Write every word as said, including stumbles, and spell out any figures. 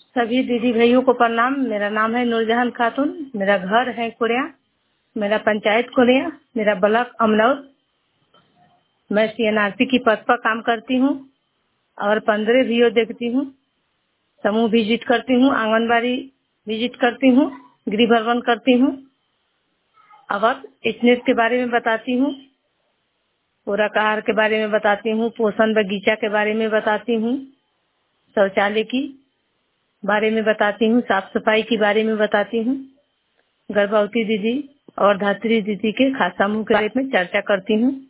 सभी दीदी भाइयों को प्रणाम। मेरा नाम है नूरजहान खातून। मेरा घर है कुड़िया, मेरा पंचायत कुड़िया, मेरा ब्लॉक अमनौर। मैं सीएनआरपी की पद पर काम करती हूँ और पंद्रह वीडियो देखती हूँ, समूह विजिट करती हूँ, आंगनबाड़ी विजिट करती हूँ, गृह भ्रमण करती हूँ। अब अब स्नेट के बारे में बताती हूँ, पूरक आहार के बारे में बताती हूँ, पोषण बगीचा के बारे में बताती हूँ, शौचालय की बारे में बताती हूँ, साफ सफाई के बारे में बताती हूँ, गर्भवती दीदी और धात्री दीदी के खास समूह के बारे में चर्चा करती हूँ।